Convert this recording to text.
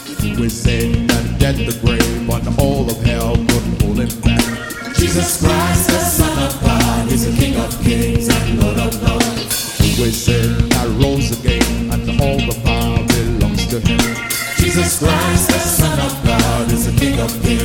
We sin and death the grave, but all of hell couldn't hold him back. Jesus Christ, the Son of God, is the King of kings and Lord of lords. We sin and rose again, and all the power belongs to him. Jesus Christ, the Son of God, is the King of kings.